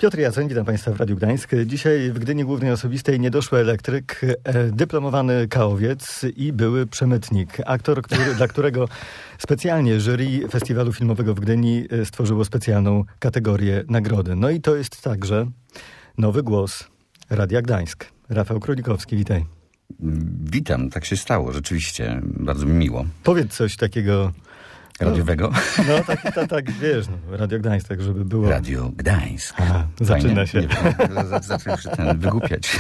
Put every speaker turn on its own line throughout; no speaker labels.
Piotr Jacoń, witam Państwa w Radiu Gdańsk. Dzisiaj w Gdyni Głównej Osobistej niedoszły elektryk, dyplomowany kaowiec i były przemytnik. Aktor, dla którego specjalnie jury Festiwalu Filmowego w Gdyni stworzyło specjalną kategorię nagrody. No i to jest także nowy głos Radia Gdańsk. Rafał Królikowski, witaj.
Witam, tak się stało, rzeczywiście. Bardzo mi miło.
Powiedz coś takiego...
Radiowego?
No tak, wiesz, Radio Gdańsk, tak żeby było...
Radio Gdańsk.
Aha, zaczyna się.
Zacząłem się wygłupiać.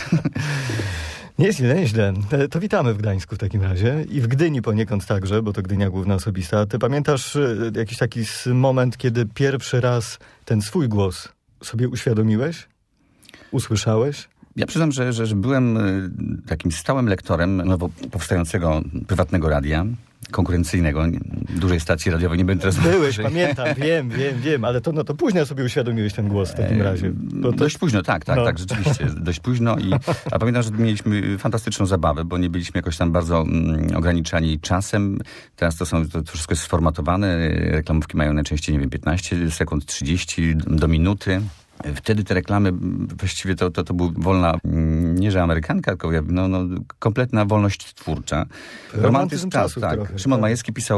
Nieźle. To witamy w Gdańsku w takim razie i w Gdyni poniekąd także, bo to Gdynia Główna Osobista. Ty pamiętasz jakiś taki moment, kiedy pierwszy raz ten swój głos sobie uświadomiłeś? Usłyszałeś?
Ja przyznam, że byłem takim stałym lektorem nowo powstającego prywatnego radia, konkurencyjnego, dużej stacji radiowej, nie będę teraz...
Byłeś, pamiętam, wiem, ale to późno sobie uświadomiłeś ten głos w takim razie.
Dość późno, tak, rzeczywiście, dość późno. A pamiętam, że mieliśmy fantastyczną zabawę, bo nie byliśmy jakoś tam bardzo ograniczani czasem. Teraz to wszystko jest sformatowane, reklamówki mają najczęściej, 15 sekund, 30 do minuty. Wtedy te reklamy, właściwie to była wolna, nie że amerykanka, tylko kompletna wolność twórcza.
Romantyzm czasu trochę.
Szymon Majewski pisał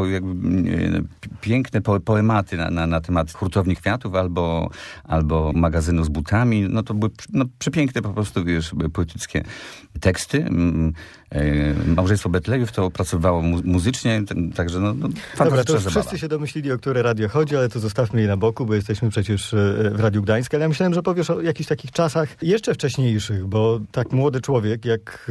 piękne poematy na temat hurtowni kwiatów albo magazynu z butami. To były przepiękne po prostu, poetyckie teksty. Małżeństwo Betlejów to opracowywało muzycznie, także fantastyczna
Dobra, to
zabawa.
Wszyscy się domyślili, o które radio chodzi, ale to zostawmy je na boku, bo jesteśmy przecież w Radiu Gdańsk. Ale ja myślałem, że powiesz o jakichś takich czasach jeszcze wcześniejszych, bo tak młody człowiek, jak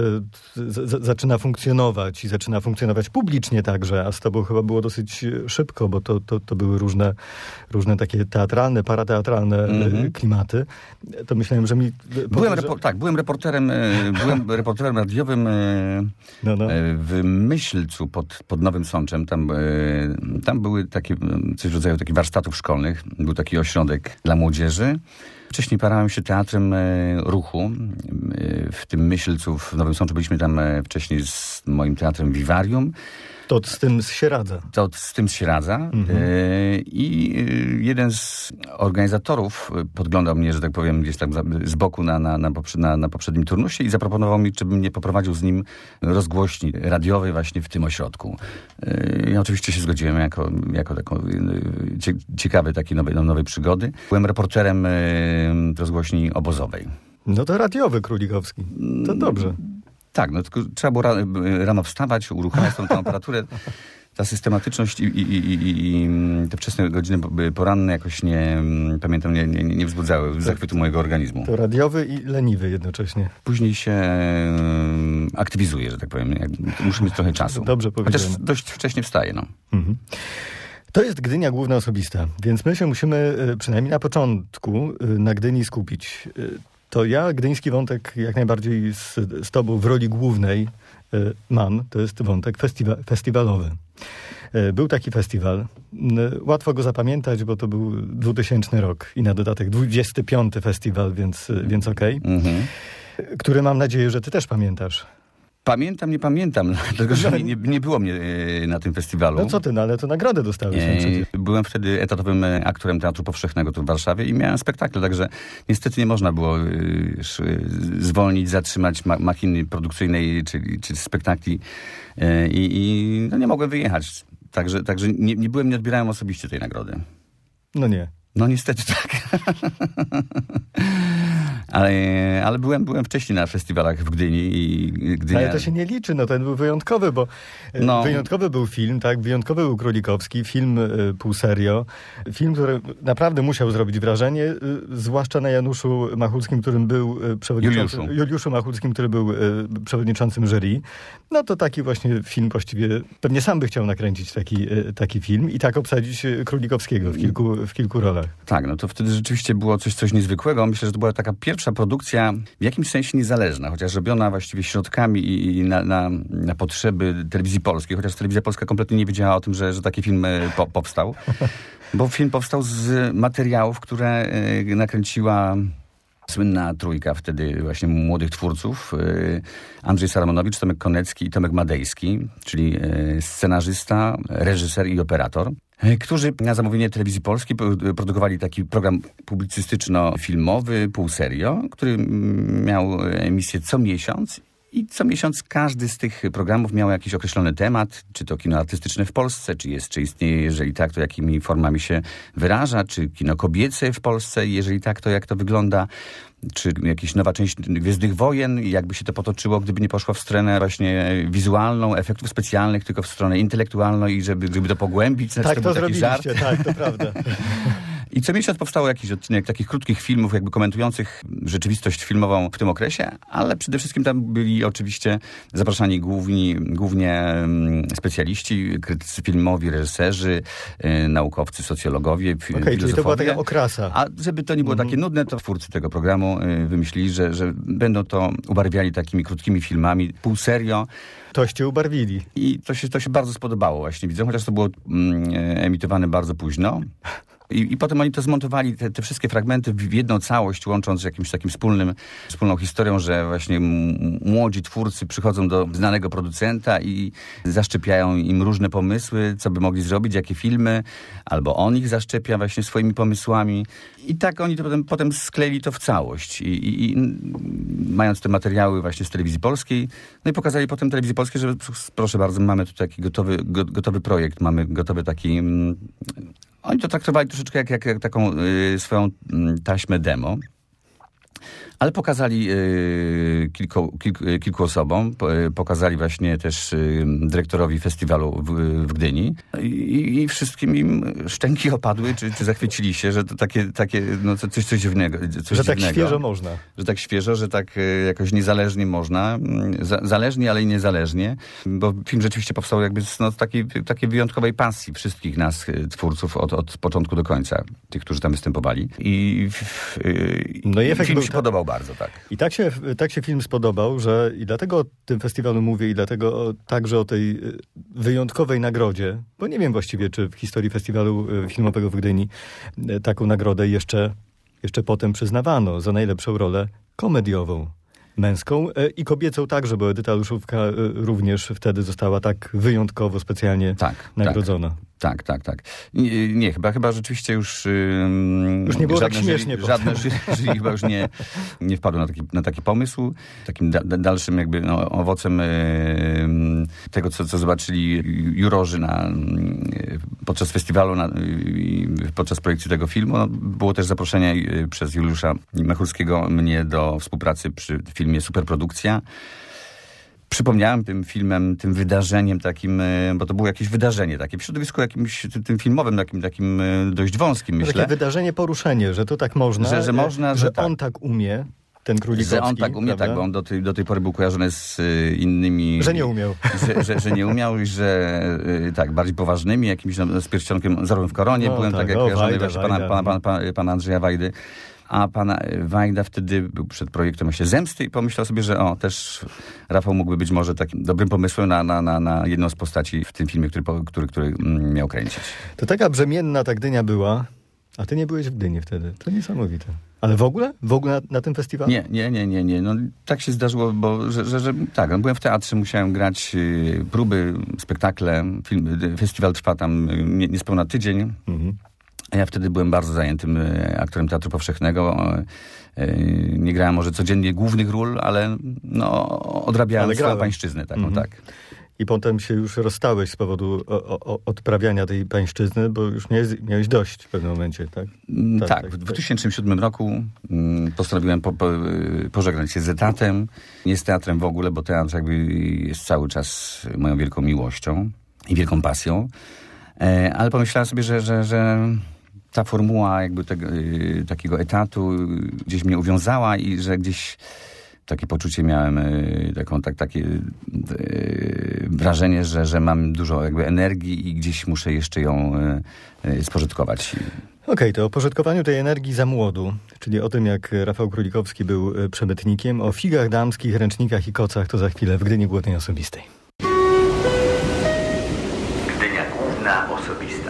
zaczyna funkcjonować i zaczyna funkcjonować publicznie także, a z tobą chyba było dosyć szybko, bo to były różne takie teatralne, parateatralne klimaty, to myślałem, że mi...
Byłem reporterem radiowym w Myślcu pod Nowym Sączem. Tam były takie, coś w rodzaju takich warsztatów szkolnych. Był taki ośrodek dla młodzieży. Wcześniej parałem się teatrem ruchu w tym Myślcu w Nowym Sączu. Byliśmy tam wcześniej z moim teatrem Vivarium.
To z tym się radza.
I jeden z organizatorów podglądał mnie, że tak powiem, gdzieś tam z boku na poprzednim turnusie i zaproponował mi, żebym nie poprowadził z nim rozgłośni radiowej właśnie w tym ośrodku. Ja oczywiście się zgodziłem jako taką ciekawe takiej nowej przygody. Byłem reporterem rozgłośni obozowej.
No to radiowy Królikowski. To dobrze.
Tak, tylko trzeba było rano wstawać, uruchamiać tą aparaturę. Ta systematyczność i te wczesne godziny poranne jakoś nie wzbudzały zachwytu mojego organizmu.
To radiowy i leniwy jednocześnie.
Później się aktywizuje, że tak powiem. Muszę mieć trochę czasu.
Dobrze powiedziane.
Chociaż dość wcześnie wstaję.
To jest Gdynia Główna Osobista, więc my się musimy przynajmniej na początku na Gdyni skupić. To ja gdyński wątek jak najbardziej z tobą w roli głównej mam. To jest wątek festiwalowy. Był taki festiwal. Łatwo go zapamiętać, bo to był 2000 rok i na dodatek 25. festiwal, więc okej. Który mam nadzieję, że ty też pamiętasz.
Pamiętam, nie pamiętam, dlatego że nie było mnie na tym festiwalu.
No co ty, ale to nagrodę dostałeś.
Byłem wtedy etatowym aktorem Teatru Powszechnego tu w Warszawie i miałem spektakl, także niestety nie można było zwolnić, zatrzymać machiny produkcyjnej czy spektakli i nie mogłem wyjechać. Także nie odbierałem osobiście tej nagrody.
No nie.
No niestety tak. Ale byłem wcześniej na festiwalach w Gdyni i Gdynia...
Ale to się nie liczy, ten był wyjątkowy, bo wyjątkowy był film, tak? Wyjątkowy był Królikowski, film pół serio. Film, który naprawdę musiał zrobić wrażenie, zwłaszcza na Januszu Machulskim, którym był przewodniczącym... Juliuszu Machulskim, który był przewodniczącym jury. No to taki właśnie film właściwie... Pewnie sam by chciał nakręcić taki film i tak obsadzić Królikowskiego w kilku rolach.
Tak, to wtedy rzeczywiście było coś niezwykłego. Myślę, że to była taka pierwsza produkcja w jakimś sensie niezależna, chociaż robiona właściwie środkami i na potrzeby telewizji polskiej, chociaż telewizja polska kompletnie nie wiedziała o tym, że taki film powstał. Bo film powstał z materiałów, które nakręciła słynna trójka wtedy właśnie młodych twórców. Andrzej Saramonowicz, Tomek Konecki i Tomek Madejski, czyli scenarzysta, reżyser i operator. którzy na zamówienie Telewizji Polskiej produkowali taki program publicystyczno-filmowy Pół Serio, który miał emisję co miesiąc. I co miesiąc każdy z tych programów miał jakiś określony temat, czy to kino artystyczne w Polsce, czy istnieje, jeżeli tak, to jakimi formami się wyraża, czy kino kobiece w Polsce, jeżeli tak, to jak to wygląda, czy jakaś nowa część Gwiezdnych Wojen, jakby się to potoczyło, gdyby nie poszła w stronę właśnie wizualną, efektów specjalnych, tylko w stronę intelektualną i żeby to pogłębić.
Tak, to zrobiliście, tak, to prawda.
I co miesiąc powstało jakiś odcinek takich krótkich filmów, jakby komentujących rzeczywistość filmową w tym okresie, ale przede wszystkim tam byli oczywiście zapraszani głównie specjaliści, krytycy filmowi, reżyserzy, naukowcy, socjologowie, filozofowie.
Czyli to była taka okrasa.
A żeby to nie było takie nudne, to twórcy tego programu wymyślili, że będą to ubarwiali takimi krótkimi filmami, pół serio.
Toście ubarwili.
I to się bardzo spodobało właśnie widzom, chociaż to było emitowane bardzo późno. I potem oni to zmontowali, te wszystkie fragmenty w jedną całość, łącząc z jakimś takim wspólną historią, że właśnie młodzi twórcy przychodzą do znanego producenta i zaszczepiają im różne pomysły, co by mogli zrobić, jakie filmy, albo on ich zaszczepia właśnie swoimi pomysłami. I tak oni to potem skleili to w całość. I mając te materiały właśnie z Telewizji Polskiej, no i pokazali potem Telewizji Polskiej, że proszę bardzo, mamy tu taki gotowy projekt, mamy gotowy taki... Oni to traktowali troszeczkę jak taką swoją taśmę demo. Ale pokazali kilku osobom, pokazali właśnie też dyrektorowi festiwalu w Gdyni i wszystkim im szczęki opadły, czy zachwycili się, że to takie no coś dziwnego.
Że tak świeżo można.
Że tak świeżo, że tak jakoś niezależnie można. Zależnie, ale i niezależnie. Bo film rzeczywiście powstał jakby z takiej wyjątkowej pasji wszystkich nas, twórców, od początku do końca. Tych, którzy tam występowali. I film się podobał bardzo, tak.
I tak się film spodobał, że i dlatego o tym festiwalu mówię, i dlatego także o tej wyjątkowej nagrodzie, bo nie wiem właściwie, czy w historii festiwalu filmowego w Gdyni taką nagrodę jeszcze potem przyznawano za najlepszą rolę komediową. Męską i kobiecą także, bo Edyta Luszówka również wtedy została tak wyjątkowo, specjalnie nagrodzona.
Tak. Nie, chyba rzeczywiście już
nie było tak śmiesznie.
Żadne jury chyba już nie wpadło na taki pomysł. Takim dalszym jakby owocem tego, co zobaczyli jurorzy podczas festiwalu, podczas projekcji tego filmu. Było też zaproszenie przez Juliusza Mechurskiego mnie do współpracy przy filmie Superprodukcja. Przypomniałem tym filmem, tym wydarzeniem takim, bo to było jakieś wydarzenie takie w środowisku jakimś tym filmowym, takim dość wąskim, myślę.
Takie wydarzenie, poruszenie, że to tak można.
Że można, że
on tak umie, ten Królikowski.
Że on tak umie, prawda? Tak, bo on do tej pory był kojarzony z innymi...
Że nie umiał.
Że nie umiał i że tak, bardziej poważnymi, jakimś z pierścionkiem Zorłem w koronie. Byłem tak jak kojarzony właśnie pana Andrzeja Wajdy. A pana Wajda wtedy był przed projektem właśnie Zemsty i pomyślał sobie, że też Rafał mógłby być może takim dobrym pomysłem na jedną z postaci w tym filmie, który miał kręcić.
To taka brzemienna ta Gdynia była, a ty nie byłeś w Gdyni wtedy. To niesamowite. Ale w ogóle? W ogóle na tym festiwalu?
Nie. No, tak się zdarzyło, bo że tak, byłem w teatrze, musiałem grać próby, spektakle, festiwal trwa tam niespełna tydzień. Mhm. A ja wtedy byłem bardzo zajętym aktorem Teatru Powszechnego. Nie grałem może codziennie głównych ról, ale odrabiałem swoją pańszczyznę taką, tak.
I potem się już rozstałeś z powodu odprawiania tej pańszczyzny, bo już miałeś dość w pewnym momencie, tak?
Tak. W 2007 roku postanowiłem pożegnać się z etatem. Nie z teatrem w ogóle, bo teatr jakby jest cały czas moją wielką miłością i wielką pasją. Ale pomyślałem sobie, że ta formuła jakby takiego etatu gdzieś mnie uwiązała i że gdzieś takie poczucie miałem, takie wrażenie, że mam dużo jakby energii i gdzieś muszę jeszcze ją spożytkować.
Okej, to o pożytkowaniu tej energii za młodu, czyli o tym, jak Rafał Królikowski był przemytnikiem, o figach damskich, ręcznikach i kocach, to za chwilę w Gdyni Głównej Osobistej.
Gdynia Główna Osobista.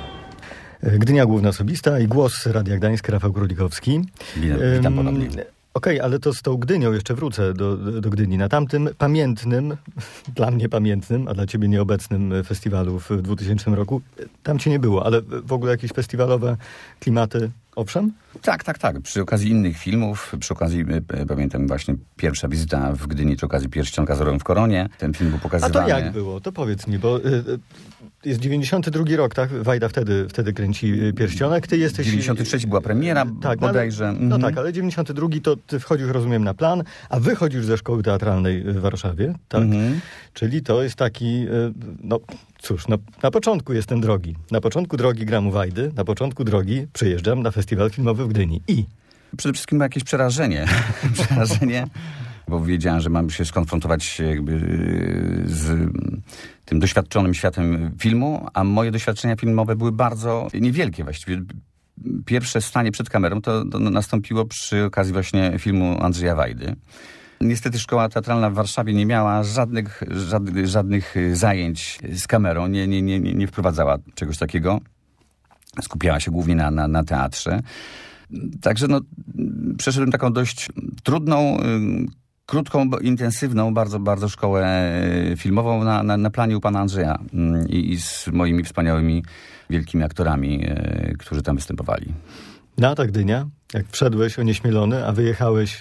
Gdynia Główna Osobista i głos Radia Gdańsk, Rafał Królikowski.
Witam ponownie.
Okej, ale to z tą Gdynią jeszcze wrócę do Gdyni. Na tamtym pamiętnym, dla mnie pamiętnym, a dla ciebie nieobecnym festiwalu w 2000 roku, tam cię nie było, ale w ogóle jakieś festiwalowe klimaty, owszem?
Tak. Przy okazji innych filmów, przy okazji, pamiętam właśnie pierwsza wizyta w Gdyni, przy okazji Pierścionka z Orłem w Koronie. Ten film był pokazywany.
A to jak było? To powiedz mi, bo jest 92 rok, tak? Wajda wtedy kręci Pierścionek. Ty jesteś...
93 była premiera, tak, bodajże.
No tak, ale 92 to ty wchodzisz, rozumiem, na plan, a wychodzisz ze szkoły teatralnej w Warszawie, tak? Czyli to jest taki, no cóż, na początku jestem drogi. Na początku drogi gram u Wajdy, na początku drogi przyjeżdżam na festiwal filmowy w Gdyni. I?
Przede wszystkim jakieś przerażenie. Bo wiedziałem, że mam się skonfrontować jakby z tym doświadczonym światem filmu, a moje doświadczenia filmowe były bardzo niewielkie właściwie. Pierwsze stanie przed kamerą to nastąpiło przy okazji właśnie filmu Andrzeja Wajdy. Niestety szkoła teatralna w Warszawie nie miała żadnych zajęć z kamerą, nie wprowadzała czegoś takiego. Skupiała się głównie na teatrze. Także przeszedłem taką dość trudną, krótką, intensywną bardzo szkołę filmową na planie u pana Andrzeja i z moimi wspaniałymi, wielkimi aktorami, którzy tam występowali.
No a ta Gdynia, jak wszedłeś onieśmielony, a wyjechałeś,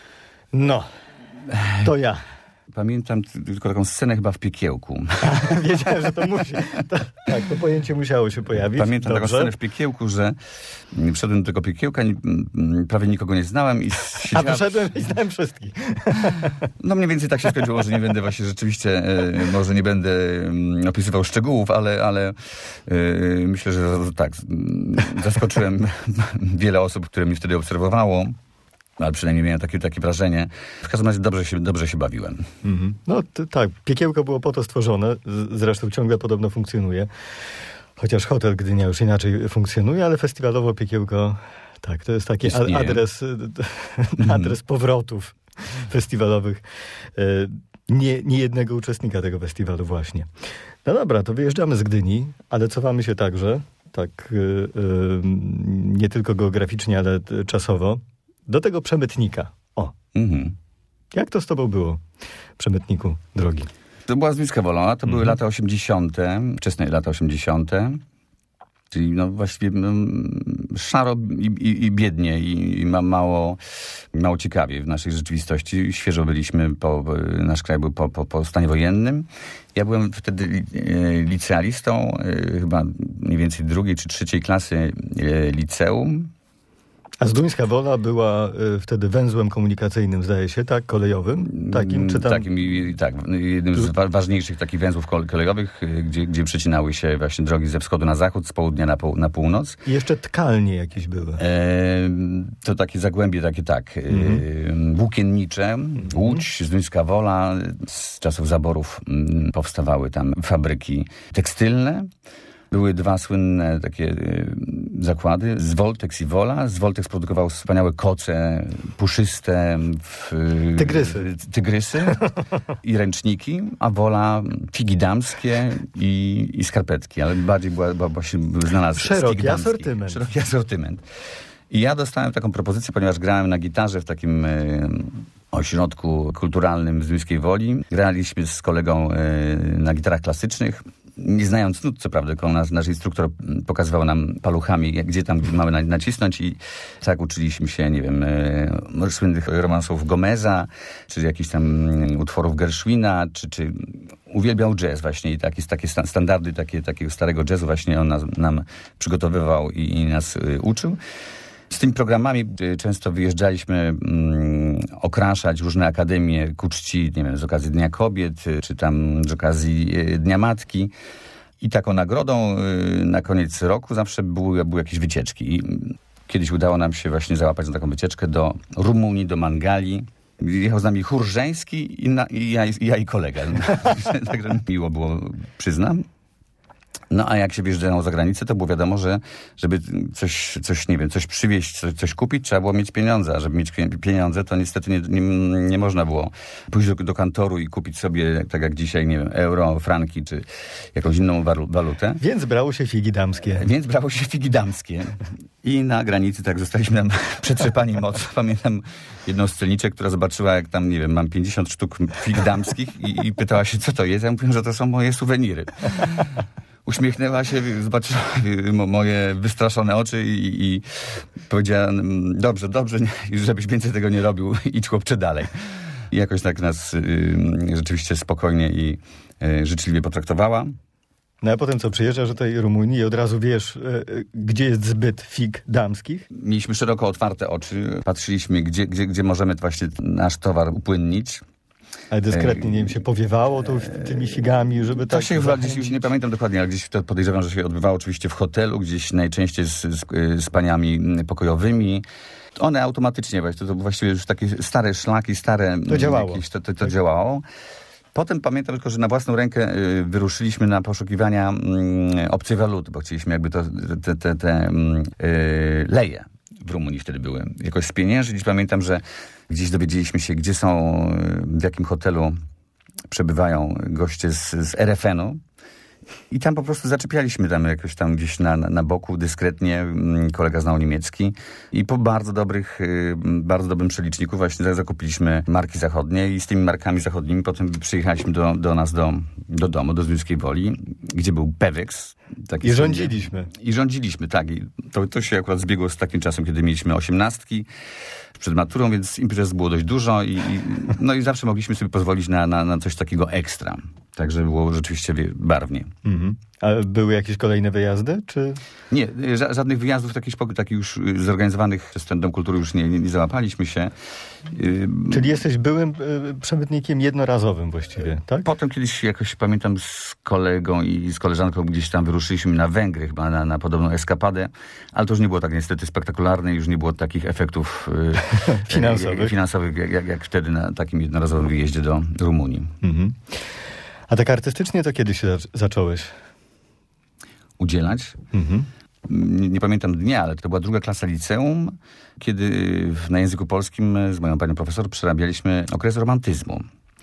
to ja.
Pamiętam tylko taką scenę chyba w Piekiełku.
Wiedziałem, że to musi. Tak, to pojęcie musiało się pojawić.
Pamiętam taką scenę w Piekiełku, że wszedłem do tego Piekiełka, prawie nikogo nie znałem i siedziałem...
A poszedłem i znałem wszystkich.
No mniej więcej tak się skończyło, że nie będę właśnie rzeczywiście, może nie będę opisywał szczegółów, ale myślę, że tak, zaskoczyłem wiele osób, które mnie wtedy obserwowało. Ale przynajmniej miałem takie wrażenie. W każdym razie dobrze się bawiłem.
Mhm. No tak, Piekiełko było po to stworzone. Zresztą ciągle podobno funkcjonuje. Chociaż hotel Gdynia już inaczej funkcjonuje, ale festiwalowo Piekiełko, tak, to jest taki adres powrotów festiwalowych. Nie jednego uczestnika tego festiwalu właśnie. No dobra, to wyjeżdżamy z Gdyni, ale cofamy się także, tak nie tylko geograficznie, ale czasowo, do tego Przemytnika. Jak to z tobą było, Przemytniku, drogi?
To była Zduńska Wola, to były lata 80., wczesne lata 80., czyli właściwie szaro i biednie i mało ciekawie w naszej rzeczywistości. Świeżo byliśmy, nasz kraj był po stanie wojennym. Ja byłem wtedy licealistą, chyba mniej więcej 2. czy 3. klasy liceum.
A Zduńska Wola była wtedy węzłem komunikacyjnym, zdaje się, tak? Kolejowym? Takim, czy tam...
jednym z ważniejszych takich węzłów kolejowych, gdzie przecinały się właśnie drogi ze wschodu na zachód, z południa na północ.
I jeszcze tkalnie jakieś były.
To takie zagłębie, włókiennicze. Łódź, Zduńska Wola. Z czasów zaborów powstawały tam fabryki tekstylne. Były 2 słynne takie zakłady, Zwoltex i Wola. Zwoltex produkował wspaniałe koce puszyste, tygrysy i ręczniki, a Wola figi damskie i skarpetki, ale bardziej była znana z
Szeroki
asortyment. I ja dostałem taką propozycję, ponieważ grałem na gitarze w takim ośrodku kulturalnym w Zduńskiej Woli. Graliśmy z kolegą na gitarach klasycznych. Nie znając nut, co prawda, tylko nasz instruktor pokazywał nam paluchami, gdzie tam mamy nacisnąć i tak uczyliśmy się, nie wiem, słynnych romansów Gomeza, czy jakichś tam utworów Gershwina, czy uwielbiał jazz właśnie i takie standardy takiego starego jazzu właśnie on nam przygotowywał i nas uczył. Z tymi programami często wyjeżdżaliśmy okraszać różne akademie ku czci, nie wiem, z okazji Dnia Kobiet, czy tam z okazji Dnia Matki. I taką nagrodą na koniec roku zawsze były jakieś wycieczki. I kiedyś udało nam się właśnie załapać na taką wycieczkę do Rumunii, do Mangali. Jechał z nami chór żeński i ja i kolega. Także miło było, przyznam. No a jak się wjeżdżało za granicę, to było wiadomo, że żeby coś nie wiem, coś przywieźć, coś kupić, trzeba było mieć pieniądze. A żeby mieć pieniądze, to niestety nie można było pójść do kantoru i kupić sobie, tak jak dzisiaj, nie wiem, euro, franki, czy jakąś inną walutę.
Więc brało się figi damskie.
I na granicy tak zostaliśmy tam przetrzepani mocno. Pamiętam jedną sceniczkę, która zobaczyła, jak tam, nie wiem, mam 50 sztuk fig damskich i pytała się, co to jest. Ja mówię, że to są moje suweniry. Uśmiechnęła się, zobaczyła moje wystraszone oczy i powiedziała, dobrze, żebyś więcej tego nie robił, idź chłopcze dalej. I jakoś tak nas rzeczywiście spokojnie i życzliwie potraktowała.
No a potem co, przyjeżdżasz do tej Rumunii i od razu wiesz, gdzie jest zbyt fig damskich?
Mieliśmy szeroko otwarte oczy, patrzyliśmy, gdzie możemy właśnie nasz towar upłynnić.
Ale dyskretnie, nie wiem, się powiewało tymi figami, żeby
to
tak...
się gdzieś, już nie pamiętam dokładnie, ale gdzieś to podejrzewam, że się odbywało oczywiście w hotelu, gdzieś najczęściej z paniami pokojowymi. One automatycznie, to właściwie już takie stare szlaki,
To działało.
To działało. Potem pamiętam tylko, że na własną rękę wyruszyliśmy na poszukiwania obcej waluty, bo chcieliśmy jakby te leje w Rumunii wtedy były jakoś spieniężyć. Pamiętam, że gdzieś dowiedzieliśmy się, gdzie są, w jakim hotelu przebywają goście z RFN-u. I tam po prostu zaczepialiśmy tam jakoś tam gdzieś na boku dyskretnie. Kolega znał niemiecki. I po bardzo dobrym przeliczniku właśnie zakupiliśmy marki zachodnie i z tymi markami zachodnimi potem przyjechaliśmy do nas do domu, do Zduńskiej Woli, gdzie był Pewex.
I rządziliśmy.
I rządziliśmy, tak. I to się akurat zbiegło z takim czasem, kiedy mieliśmy 18 przed maturą, więc imprez było dość dużo i zawsze mogliśmy sobie pozwolić na coś takiego ekstra. Także było rzeczywiście barwnie.
Mhm. A były jakieś kolejne wyjazdy, czy?
Nie, żadnych wyjazdów takich już zorganizowanych przez ten Dom Kultury już nie załapaliśmy się.
Czyli jesteś byłym przemytnikiem jednorazowym właściwie, tak?
Potem kiedyś jakoś pamiętam z kolegą i z koleżanką gdzieś tam wyruszyliśmy na Węgry chyba na podobną eskapadę, ale to już nie było tak niestety spektakularne, już nie było takich efektów finansowych jak wtedy na takim jednorazowym wyjeździe do Rumunii.
Mhm. A tak artystycznie to kiedy się zacząłeś?
Udzielać?
Mhm.
Nie pamiętam dnia, ale to była 2. klasa liceum, kiedy na języku polskim z moją panią profesor przerabialiśmy okres romantyzmu.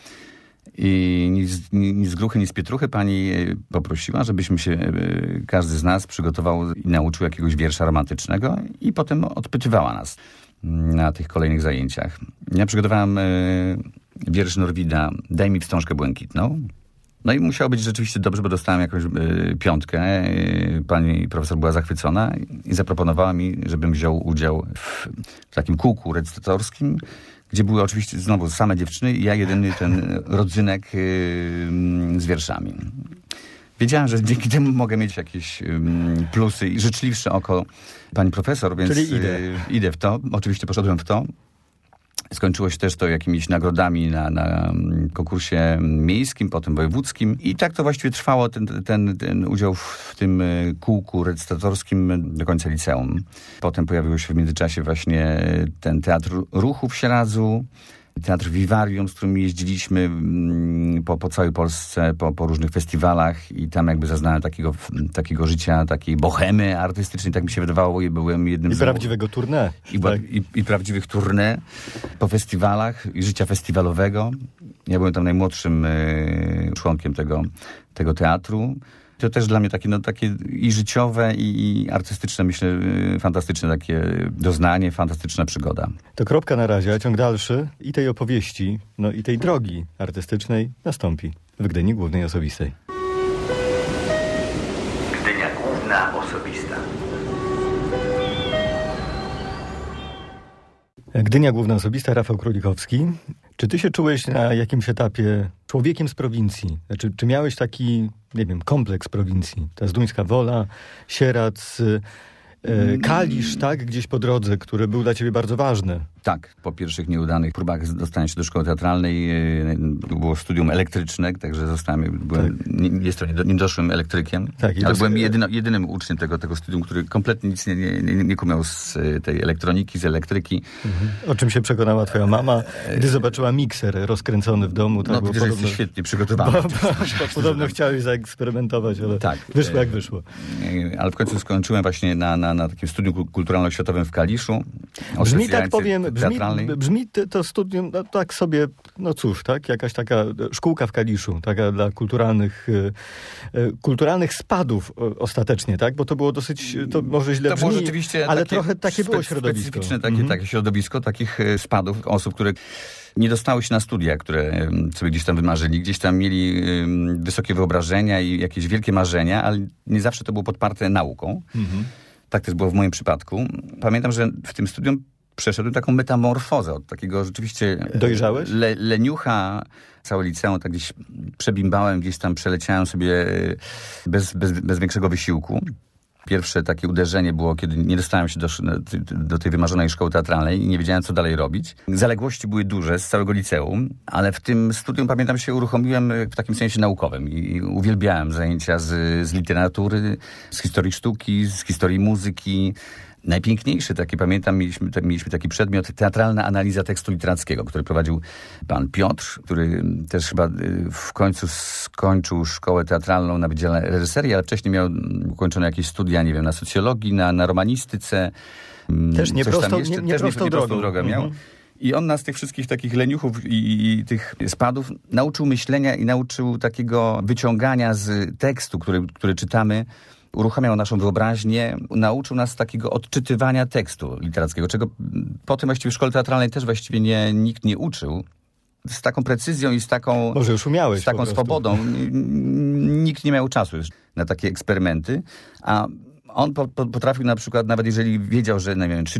I ni z gruchy, ni z pietruchy pani poprosiła, żebyśmy się, każdy z nas przygotował i nauczył jakiegoś wiersza romantycznego i potem odpytywała nas na tych kolejnych zajęciach. Ja przygotowałem wiersz Norwida Daj mi wstążkę błękitną. No i musiało być rzeczywiście dobrze, bo dostałem jakąś 5. Pani profesor była zachwycona i zaproponowała mi, żebym wziął udział w takim kółku recytatorskim, gdzie były oczywiście znowu same dziewczyny i ja jedyny ten rodzynek z wierszami. Wiedziałem, że dzięki temu mogę mieć jakieś plusy i życzliwsze oko pani profesor, więc
czyli
idę w to. Oczywiście poszedłem w to. Skończyło się też to jakimiś nagrodami na konkursie miejskim, potem wojewódzkim. I tak to właściwie trwało, ten udział w tym kółku recytatorskim do końca liceum. Potem pojawił się w międzyczasie właśnie ten Teatr Ruchu w Sieradzu, Teatr Vivarium, z którym jeździliśmy po całej Polsce, po różnych festiwalach i tam jakby zaznałem takiego życia, takiej bohemy artystycznej, tak mi się wydawało, i byłem jednym z...
prawdziwego tournée.
I prawdziwych tournée po festiwalach i życia festiwalowego. Ja byłem tam najmłodszym członkiem tego teatru. To też dla mnie takie i życiowe, i artystyczne, myślę, fantastyczne takie doznanie, fantastyczna przygoda.
To kropka na razie, a ciąg dalszy i tej opowieści, no i tej drogi artystycznej nastąpi w Gdyni Głównej Osobistej.
Gdynia Główna Osobista.
Gdynia Główna Osobista, Rafał Królikowski. Czy ty się czułeś na jakimś etapie człowiekiem z prowincji? Znaczy, czy miałeś taki, nie wiem, kompleks prowincji? Ta Zduńska Wola, Sieradz. Kalisz, tak? Gdzieś po drodze, który był dla ciebie bardzo ważny.
Tak, po pierwszych nieudanych próbach dostania się do szkoły teatralnej było studium elektryczne, także byłem niedoszłym elektrykiem, ale byłem jedynym uczniem tego studium, który kompletnie nic nie kumiał z tej elektroniki, z elektryki.
O czym się przekonała twoja mama, gdy zobaczyła mikser rozkręcony w domu. Tak,
widzę, że jesteś świetnie przygotowany.
Podobno chciałeś zaeksperymentować, ale wyszło jak wyszło.
Ale w końcu skończyłem właśnie na takim studium kulturalno-oświatowym w Kaliszu.
Brzmi, tak powiem, brzmi to studium, no tak sobie, no cóż, tak? Jakaś taka szkółka w Kaliszu, taka dla kulturalnych spadów ostatecznie, tak? Bo to było dosyć, to może źle brzmi, ale trochę takie było środowisko.
Specyficzne takie środowisko, takich spadów osób, które nie dostały się na studia, które sobie gdzieś tam wymarzyli. Gdzieś tam mieli wysokie wyobrażenia i jakieś wielkie marzenia, ale nie zawsze to było podparte nauką. Tak też było w moim przypadku. Pamiętam, że w tym studium przeszedłem taką metamorfozę od takiego rzeczywiście...
Dojrzałeś?
Leniucha. Całe liceum tak gdzieś przebimbałem, gdzieś tam przeleciałem sobie bez większego wysiłku. Pierwsze takie uderzenie było, kiedy nie dostałem się do tej wymarzonej szkoły teatralnej i nie wiedziałem, co dalej robić. Zaległości były duże z całego liceum, ale w tym studium, pamiętam, się uruchomiłem w takim sensie naukowym i uwielbiałem zajęcia z literatury, z historii sztuki, z historii muzyki. Najpiękniejszy taki, pamiętam, mieliśmy taki przedmiot, teatralna analiza tekstu literackiego, który prowadził pan Piotr, który też chyba w końcu skończył szkołę teatralną na Wydziale Reżyserii, ale wcześniej miał ukończone jakieś studia, nie wiem, na socjologii, na romanistyce.
Też nieprostą drogę
miał. I on nas tych wszystkich takich leniuchów i tych spadów nauczył myślenia i nauczył takiego wyciągania z tekstu, który czytamy, uruchamiał naszą wyobraźnię, nauczył nas takiego odczytywania tekstu literackiego, czego potem właściwie w szkole teatralnej też właściwie nikt nie uczył. Z taką precyzją i z taką...
Może już umiałeś
z taką swobodą. Nikt nie miał czasu już na takie eksperymenty, a on potrafił na przykład, nawet jeżeli wiedział, że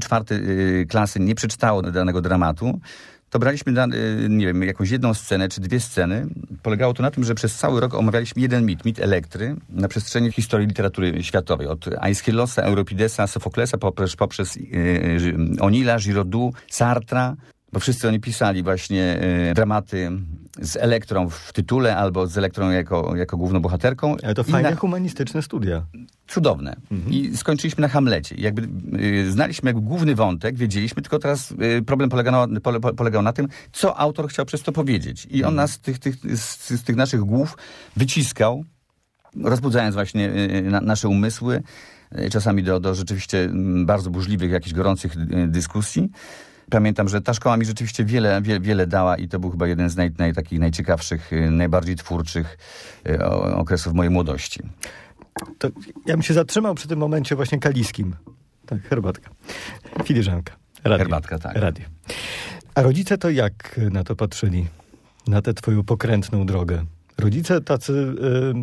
3/4 klasy nie przeczytało danego dramatu, to braliśmy, nie wiem, jakąś jedną scenę czy dwie sceny. Polegało to na tym, że przez cały rok omawialiśmy jeden mit Elektry na przestrzeni historii literatury światowej. Od Aeschylosa, Euripidesa, Sofoklesa poprzez Onila, Giraudoux, Sartra, bo wszyscy oni pisali właśnie dramaty z Elektrą w tytule albo z Elektrą jako główną bohaterką.
Ale to fajne humanistyczne studia.
Cudowne. I skończyliśmy na Hamlecie. Jakby znaliśmy główny wątek, wiedzieliśmy, tylko teraz problem polegał na tym, co autor chciał przez to powiedzieć. I on nas z tych naszych głów wyciskał, rozbudzając właśnie nasze umysły, czasami do rzeczywiście bardzo burzliwych, jakichś gorących dyskusji. Pamiętam, że ta szkoła mi rzeczywiście wiele dała i to był chyba jeden z takich najciekawszych, najbardziej twórczych okresów mojej młodości.
To ja bym się zatrzymał przy tym momencie właśnie kaliskim. Tak, herbatka. Filiżanka. Radio.
Herbatka, tak.
Radio. A rodzice to jak na to patrzyli? Na tę twoją pokrętną drogę? Rodzice tacy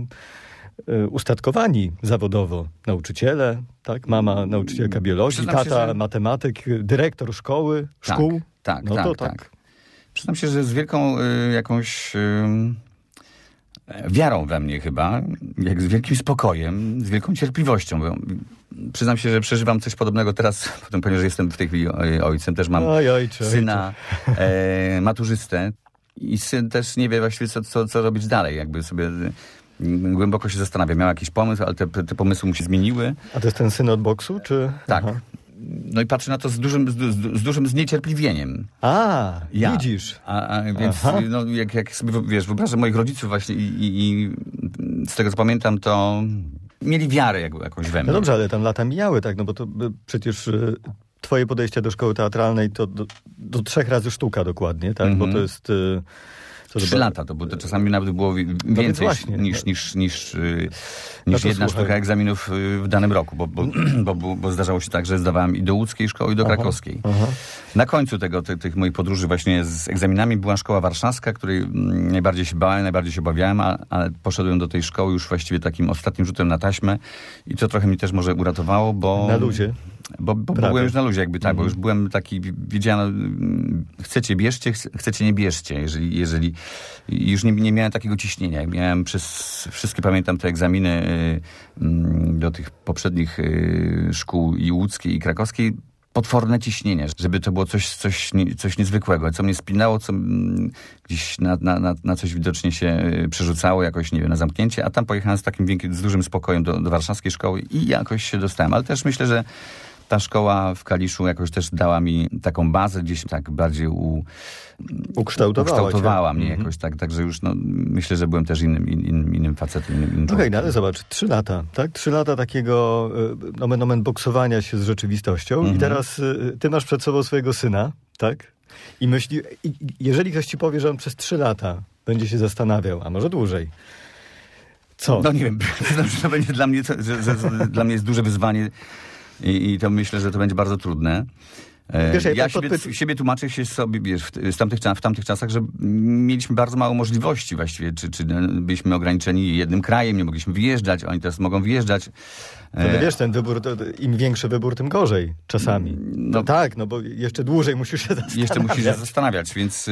ustatkowani zawodowo. Nauczyciele, tak? Mama nauczycielka biologii, tata matematyk, dyrektor szkół.
Tak.
Tak.
Przyznam się, że z wielką jakąś... wiarą we mnie chyba, jak z wielkim spokojem, z wielką cierpliwością. Bo przyznam się, że przeżywam coś podobnego teraz, ponieważ jestem w tej chwili ojcem, też mam syna maturzystę i syn też nie wie właściwie co robić dalej. Jakby sobie głęboko się zastanawia. Miał jakiś pomysł, ale te pomysły mu się zmieniły.
A to jest ten syn od boksu, czy?
Tak. Aha. No i patrzy na to z dużym zniecierpliwieniem.
Widzisz.
Więc no, jak sobie wyobrażam moich rodziców właśnie i z tego co pamiętam, to mieli wiarę jakąś we mnie.
No dobrze, ale tam lata mijały, tak? No bo to przecież twoje podejście do szkoły teatralnej to do 3 razy sztuka dokładnie, tak? Bo to jest...
3 lata, to czasami nawet było więcej niż jedna sztuka egzaminów w danym roku, bo zdarzało się tak, że zdawałem i do łódzkiej szkoły, i do krakowskiej. Na końcu tych moich podróży właśnie z egzaminami była szkoła warszawska, której najbardziej się bałem, najbardziej się obawiałem, ale poszedłem do tej szkoły już właściwie takim ostatnim rzutem na taśmę i to trochę mnie też może uratowało, bo...
Na luzie.
Bo byłem już na luzie, jakby tak, bo już byłem taki, wiedziałem, chcecie bierzcie, chcecie nie bierzcie, jeżeli już nie miałem takiego ciśnienia. Miałem wszystkie, pamiętam, te egzaminy do tych poprzednich szkół i łódzkiej, i krakowskiej, potworne ciśnienie, żeby to było coś niezwykłego, co mnie spinało, co gdzieś na coś widocznie się przerzucało, jakoś, nie wiem, na zamknięcie, a tam pojechałem z dużym spokojem do warszawskiej szkoły i jakoś się dostałem. Ale też myślę, że ta szkoła w Kaliszu jakoś też dała mi taką bazę, gdzieś tak bardziej ukształtowała mnie jakoś tak, także już myślę, że byłem też innym facetem.
Okej, no ale zobacz, 3 lata, tak? 3 lata takiego nomen omen boksowania się z rzeczywistością i teraz ty masz przed sobą swojego syna, tak? I myśli, jeżeli ktoś ci powie, że on przez 3 lata będzie się zastanawiał, a może dłużej, co?
No nie wiem, to będzie dla mnie, dla mnie jest duże wyzwanie i to myślę, że to będzie bardzo trudne.
Wiesz,
ja siebie tłumaczę się sobie, wiesz, w tamtych czasach, że mieliśmy bardzo mało możliwości właściwie, czy byliśmy ograniczeni jednym krajem, nie mogliśmy wyjeżdżać, oni teraz mogą wyjeżdżać.
Ale wiesz, ten wybór, im większy wybór, tym gorzej czasami. No tak, bo jeszcze dłużej musisz się zastanawiać.
Jeszcze musisz się zastanawiać, więc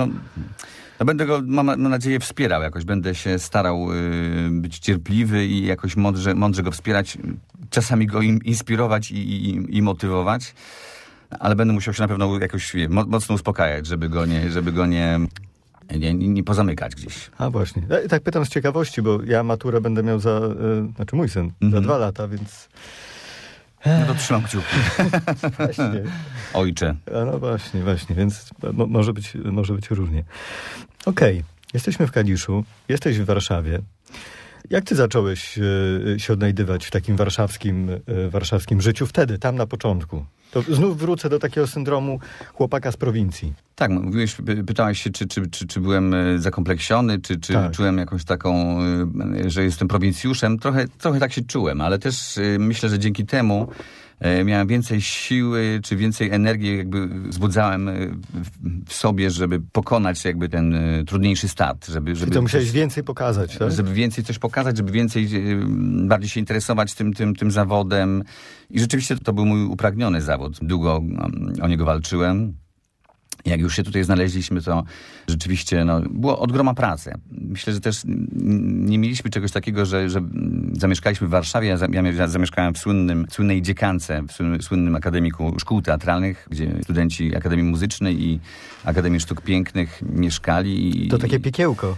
będę go, mam nadzieję, wspierał jakoś. Będę się starał być cierpliwy i jakoś mądrze go wspierać, czasami go inspirować i motywować. Ale będę musiał się na pewno jakoś mocno uspokajać, żeby go nie pozamykać gdzieś.
A właśnie. Ja tak pytam z ciekawości, bo ja maturę będę miał znaczy mój syn, za 2 lata, więc...
No to trzymam kciuki.
Właśnie.
Ojcze.
No właśnie, więc może być różnie. Okej, jesteśmy w Kaliszu, jesteś w Warszawie. Jak ty zacząłeś się odnajdywać w takim warszawskim życiu wtedy, tam na początku? To znów wrócę do takiego syndromu chłopaka z prowincji.
Tak, pytałeś się, czy byłem zakompleksiony, czy tak. Czułem jakąś taką, że jestem prowincjuszem. Trochę tak się czułem, ale też myślę, że dzięki temu miałem więcej siły, czy więcej energii jakby wzbudzałem w sobie, żeby pokonać jakby ten trudniejszy start. Żeby
to musiałeś więcej pokazać, tak?
Żeby więcej coś pokazać, żeby bardziej się interesować tym zawodem. I rzeczywiście to był mój upragniony zawód. Długo o niego walczyłem. Jak już się tutaj znaleźliśmy, to rzeczywiście było od groma pracy. Myślę, że też nie mieliśmy czegoś takiego, że zamieszkaliśmy w Warszawie. Ja zamieszkałem w słynnej dziekance, w słynnym akademiku szkół teatralnych, gdzie studenci Akademii Muzycznej i Akademii Sztuk Pięknych mieszkali.
To takie piekiełko.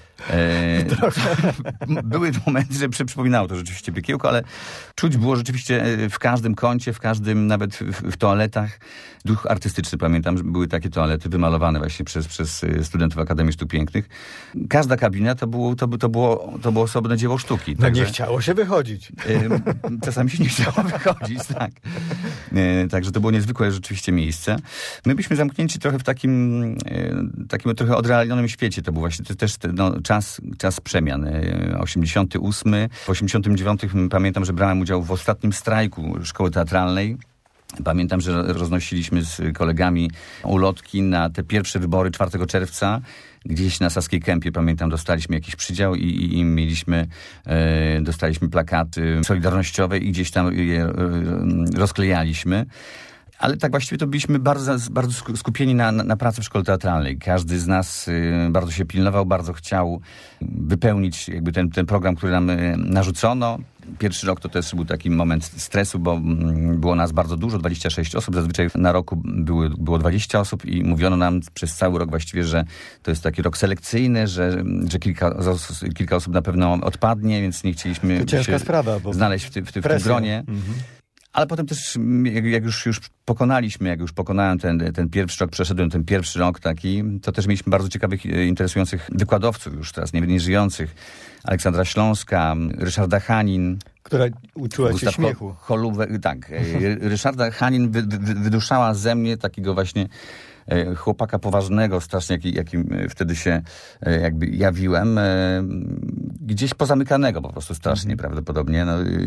Były momenty, że przypominało to rzeczywiście piekiełko, ale czuć było rzeczywiście w każdym kącie, w każdym, nawet w toaletach, duch artystyczny. Pamiętam, że były takie toalety wymalowane właśnie przez studentów Akademii Sztuk Pięknych. Każda kabina to było osobne dzieło sztuki.
No także, nie chciało się wychodzić.
Czasami się nie chciało wychodzić, tak. Także to było niezwykłe rzeczywiście miejsce. My byliśmy zamknięci trochę w takim trochę odrealnionym świecie. To był właśnie też czas przemian. 88. W 89 pamiętam, że brałem udział w ostatnim strajku szkoły teatralnej. Pamiętam, że roznosiliśmy z kolegami ulotki na te pierwsze wybory 4 czerwca. Gdzieś na Saskiej Kępie, pamiętam, dostaliśmy jakiś przydział i dostaliśmy plakaty solidarnościowe i gdzieś tam je rozklejaliśmy. Ale tak właściwie to byliśmy bardzo skupieni na pracy w szkole teatralnej. Każdy z nas bardzo się pilnował, bardzo chciał wypełnić jakby ten program, który nam narzucono. Pierwszy rok to też był taki moment stresu, bo było nas bardzo dużo, 26 osób. Zazwyczaj na roku było 20 osób i mówiono nam przez cały rok właściwie, że to jest taki rok selekcyjny, że kilka osób na pewno odpadnie, więc nie chcieliśmy się znaleźć w tym gronie. Ale potem też, jak już pokonałem ten pierwszy rok, przeszedłem ten pierwszy rok taki, to też mieliśmy bardzo ciekawych, interesujących wykładowców już teraz, nie żyjących. Aleksandra Śląska, Ryszarda Hanin.
Która uczyła cię śmiechu.
Tak. Ryszarda Hanin wyduszała ze mnie takiego właśnie chłopaka poważnego, strasznie, jakim wtedy się jakby jawiłem. Gdzieś pozamykanego po prostu strasznie prawdopodobnie.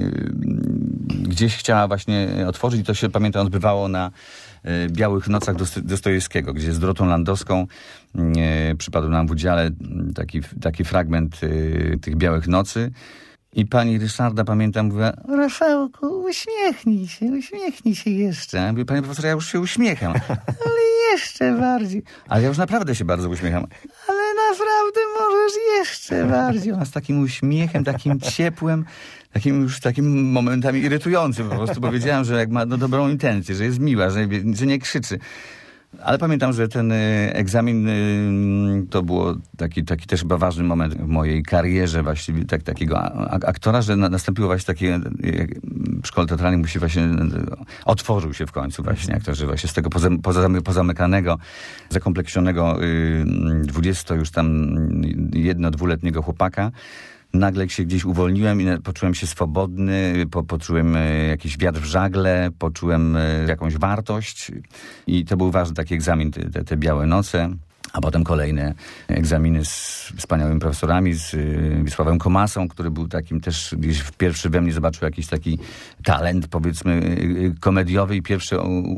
Gdzieś chciała właśnie otworzyć i to się, pamiętam, odbywało na Białych Nocach Dostojewskiego, gdzie z Dorotą Landowską przypadł nam w udziale taki fragment tych Białych Nocy. I pani Ryszarda, pamiętam, mówiła: Rafałku, uśmiechnij się jeszcze. Ja mówię: panie profesorze, ja już się uśmiecham. Ale jeszcze bardziej. Ale ja już naprawdę się bardzo uśmiecham. Ale naprawdę możesz jeszcze bardziej. Ona z takim uśmiechem, takim ciepłem, takim momentami irytującym po prostu. Powiedziałam, że jak ma dobrą intencję, że jest miła, że nie krzyczy. Ale pamiętam, że ten egzamin to było taki też chyba ważny moment w mojej karierze właściwie takiego aktora, że nastąpiło właśnie takie, w szkole teatralnej musi właśnie, otworzył się w końcu właśnie aktor, że właśnie z tego pozamykanego, zakompleksionego 20 już tam 1-2-letniego chłopaka nagle się gdzieś uwolniłem i poczułem się swobodny, poczułem jakiś wiatr w żagle, poczułem jakąś wartość i to był ważny taki egzamin, te białe noce. A potem kolejne egzaminy z wspaniałymi profesorami, z Wiesławem Komasą, który był takim też, gdzieś pierwszy we mnie zobaczył jakiś taki talent, powiedzmy, komediowy i pierwszy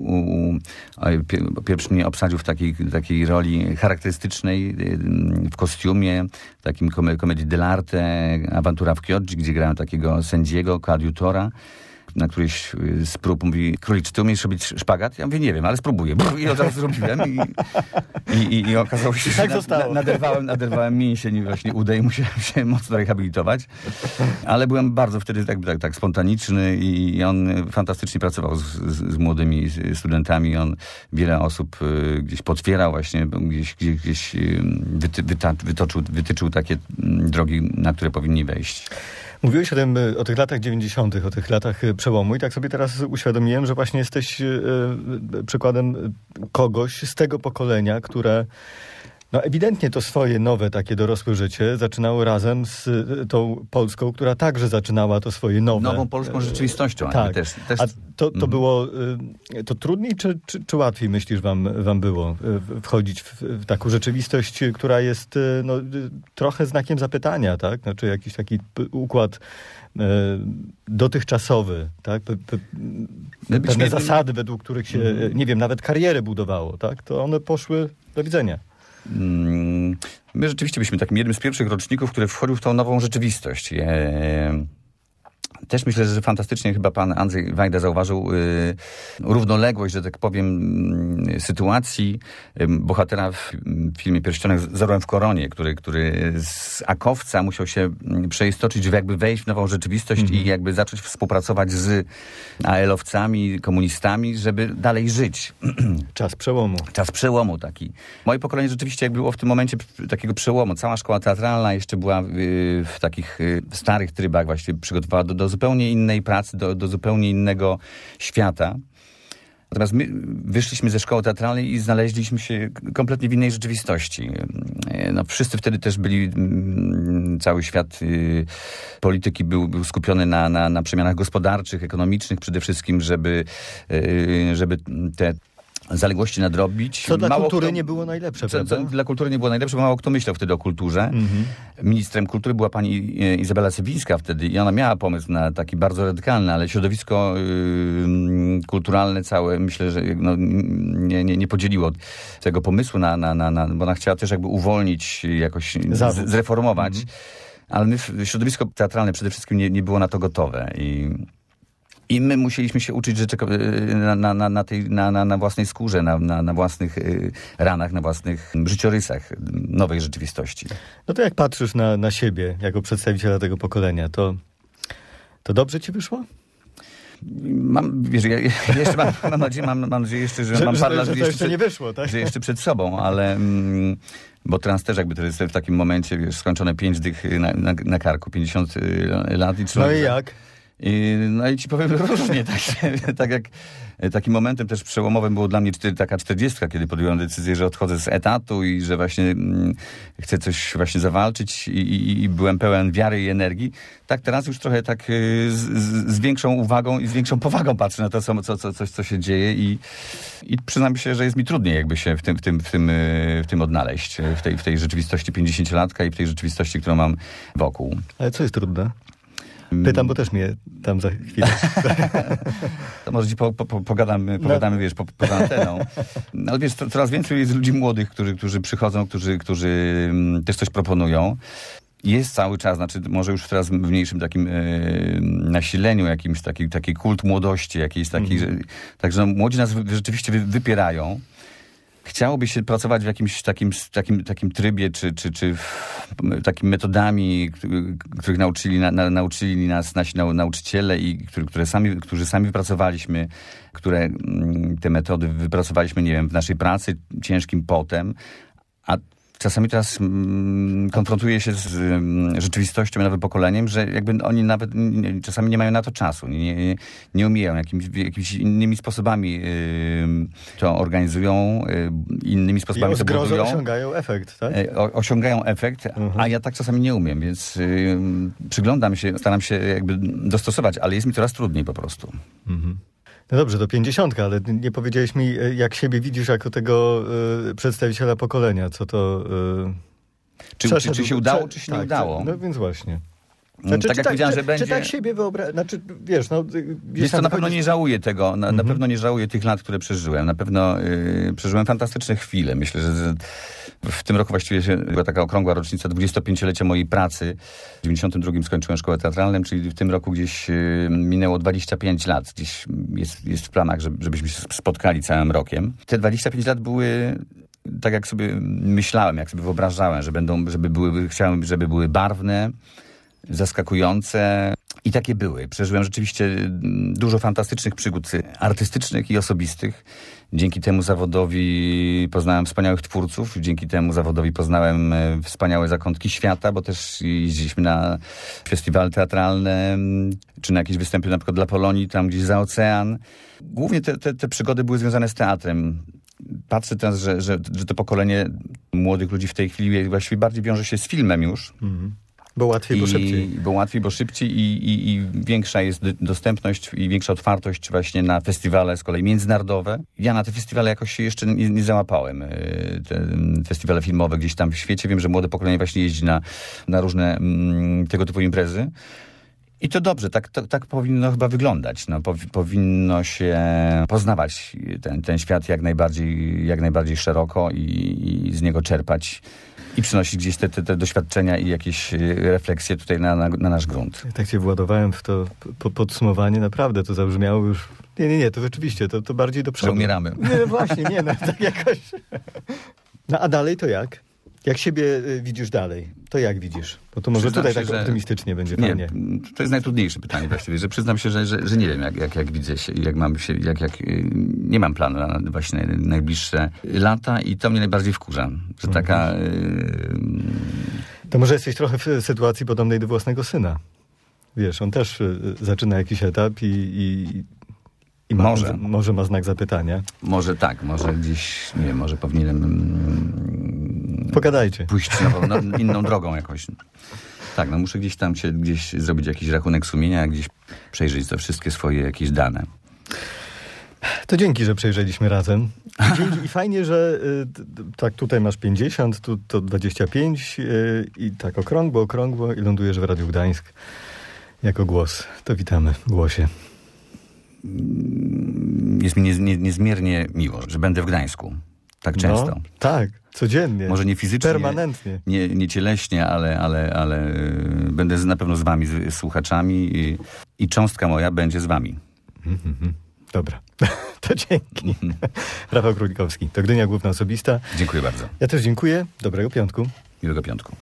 mnie obsadził w takiej roli charakterystycznej, w kostiumie, takim komedii dell'arte, Awantura w Chioggi, gdzie grałem takiego sędziego, koadiutora. Na któryś z prób mówi: królik, czy ty umiesz robić szpagat? Ja mówię: nie wiem, ale spróbuję. I od razu zrobiłem i okazało się, że naderwałem mięsień właśnie uda i musiałem się mocno rehabilitować. Ale byłem bardzo wtedy tak spontaniczny i on fantastycznie pracował z młodymi studentami. On wiele osób gdzieś potwierał właśnie, gdzieś wytyczył takie drogi, na które powinni wejść.
Mówiłeś o tych latach 90., o tych latach przełomu i tak sobie teraz uświadomiłem, że właśnie jesteś przykładem kogoś z tego pokolenia, które ewidentnie to swoje nowe, takie dorosłe życie zaczynało razem z tą Polską, która także zaczynała to swoje nowe.
Nową polską rzeczywistością.
Tak.
Też.
A to było, to trudniej czy łatwiej, myślisz, wam było wchodzić w taką rzeczywistość, która jest trochę znakiem zapytania, tak? Znaczy jakiś taki układ dotychczasowy, tak? Pewne zasady, według których się, nie wiem, nawet karierę budowało, tak? To one poszły do widzenia.
My rzeczywiście byliśmy takim jednym z pierwszych roczników, który wchodził w tą nową rzeczywistość. Też myślę, że fantastycznie chyba pan Andrzej Wajda zauważył równoległość, że tak powiem, sytuacji bohatera w filmie Pierścionek z Orłem w koronie, który z akowca musiał się przeistoczyć, żeby jakby wejść w nową rzeczywistość i jakby zacząć współpracować z AL-owcami, komunistami, żeby dalej żyć.
Czas przełomu.
Czas przełomu taki. Moje pokolenie rzeczywiście jak było w tym momencie takiego przełomu. Cała szkoła teatralna jeszcze była w takich starych trybach właściwie przygotowała do zupełnie innej pracy, do zupełnie innego świata. Natomiast my wyszliśmy ze szkoły teatralnej i znaleźliśmy się kompletnie w innej rzeczywistości. Wszyscy wtedy też byli, cały świat polityki był skupiony na przemianach gospodarczych, ekonomicznych przede wszystkim, żeby te zaległości nadrobić.
Co dla kultury nie było najlepsze, prawda?
Dla kultury nie było najlepsze, bo mało kto myślał wtedy o kulturze. Ministrem kultury była pani Izabela Sewińska wtedy i ona miała pomysł na taki bardzo radykalny, ale środowisko kulturalne całe, myślę, że nie podzieliło tego pomysłu bo ona chciała też jakby uwolnić, jakoś zreformować. Ale środowisko teatralne przede wszystkim nie było na to gotowe i my musieliśmy się uczyć rzeczy na własnej skórze, na własnych ranach, na własnych życiorysach nowej rzeczywistości.
No to jak patrzysz na siebie jako przedstawiciela tego pokolenia, to dobrze ci wyszło?
Mam nadzieję jeszcze, że mam parę lat,
że to jeszcze nie wyszło, tak?
Że jeszcze przed sobą, ale bo teraz też jakby to jest w takim momencie, skończone 5 dych na karku, 50 lat i trzeba...
No i jak?
I ci powiem różnie, tak jak takim momentem też przełomowym było dla mnie taka 40, kiedy podjąłem decyzję, że odchodzę z etatu i że właśnie chcę coś właśnie zawalczyć i byłem pełen wiary i energii. Tak teraz już trochę tak z większą uwagą i z większą powagą patrzę na to, co się dzieje i przyznam się, że jest mi trudniej jakby się w tym odnaleźć, w tej rzeczywistości 50-latka i w tej rzeczywistości, którą mam wokół.
Ale co jest trudne? Pytam, bo też mnie tam za chwilę.
To może ci pogadamy, wiesz, poza anteną. Ale wiesz, coraz więcej jest ludzi młodych, którzy przychodzą, którzy też coś proponują. Jest cały czas, znaczy może już teraz w mniejszym takim nasileniu, jakimś taki kult młodości, jakiejś takiej, także młodzi nas rzeczywiście wypierają. Chciałoby się pracować w jakimś takim trybie, czy takimi metodami, których nauczyli nas nasi nauczyciele i którzy sami wypracowaliśmy, które te metody wypracowaliśmy, nie wiem, w naszej pracy ciężkim potem, a czasami teraz konfrontuję się z rzeczywistością, nowym pokoleniem, że jakby oni nawet czasami nie mają na to czasu, nie umieją, jakimiś innymi sposobami to organizują, innymi sposobami to budują.
Osiągają efekt, tak?
Osiągają efekt, a ja tak czasami nie umiem, więc przyglądam się, staram się jakby dostosować, ale jest mi coraz trudniej po prostu.
No dobrze, to 50, ale nie powiedziałeś mi, jak siebie widzisz jako tego przedstawiciela pokolenia, co to...
Czy się udało, czy się nie udało?
No więc właśnie.
Znaczy, tak jak powiedziałem, że będzie...
Czy tak siebie wyobrażasz? Znaczy, wiesz, no...
Wiesz co, na pewno nie żałuję tego, na pewno nie żałuję tych lat, które przeżyłem. Na pewno przeżyłem fantastyczne chwile. Myślę, że w tym roku właściwie była taka okrągła rocznica 25-lecia mojej pracy. W 92 skończyłem szkołę teatralną, czyli w tym roku gdzieś minęło 25 lat. Gdzieś jest w planach, żebyśmy się spotkali całym rokiem. Te 25 lat były... Tak jak sobie myślałem, jak sobie wyobrażałem, chciałem, żeby były barwne, zaskakujące i takie były. Przeżyłem rzeczywiście dużo fantastycznych przygód artystycznych i osobistych. Dzięki temu zawodowi poznałem wspaniałych twórców, dzięki temu zawodowi poznałem wspaniałe zakątki świata, bo też jeździliśmy na festiwale teatralne, czy na jakieś występy na przykład dla Polonii, tam gdzieś za ocean. Głównie te przygody były związane z teatrem. Patrzę teraz, że to pokolenie młodych ludzi w tej chwili właściwie bardziej wiąże się z filmem już.
Bo łatwiej, bo szybciej.
Bo łatwiej, bo szybciej i większa jest dostępność i większa otwartość właśnie na festiwale z kolei międzynarodowe. Ja na te festiwale jakoś się jeszcze nie załapałem. Te festiwale filmowe gdzieś tam w świecie. Wiem, że młode pokolenie właśnie jeździ na różne tego typu imprezy. I to dobrze, tak powinno chyba wyglądać. No, powinno się poznawać ten świat jak najbardziej szeroko i z niego czerpać i przynosić gdzieś te doświadczenia i jakieś refleksje tutaj na nasz grunt.
Ja tak się władowałem w to podsumowanie, naprawdę to zabrzmiało już... Nie, to rzeczywiście, to bardziej do przodu.
Że umieramy.
Nie, właśnie, tak jakoś... No a dalej to jak? Jak siebie widzisz dalej? To jak widzisz? Bo to może tutaj tak optymistycznie będzie fajnie.
To jest najtrudniejsze pytanie właściwie, że przyznam się, że nie wiem, jak widzę się, jak mam się, nie mam planu na właśnie najbliższe lata i to mnie najbardziej wkurza, że taka...
To może jesteś trochę w sytuacji podobnej do własnego syna. Wiesz, on też zaczyna jakiś etap i może ma znak zapytania.
Może tak, może gdzieś, nie wiem, może powinienem...
Pogadajcie.
Pójść inną drogą jakoś. Tak, muszę gdzieś zrobić jakiś rachunek sumienia, gdzieś przejrzeć te wszystkie swoje jakieś dane.
To dzięki, że przejrzeliśmy razem. I fajnie, że tak tutaj masz 50, tu to 25 i tak okrągło i lądujesz w Radiu Gdańsk jako głos. To witamy w głosie.
Jest mi niezmiernie miło, że będę w Gdańsku. Tak często.
No, tak, codziennie.
Może nie fizycznie.
Permanentnie.
Nie cieleśnie, ale będę na pewno z wami, z słuchaczami i cząstka moja będzie z wami.
Dobra. To dzięki. Rafał Królikowski. To Gdynia Główna Osobista.
Dziękuję bardzo.
Ja też dziękuję. Dobrego piątku.
Miłego piątku.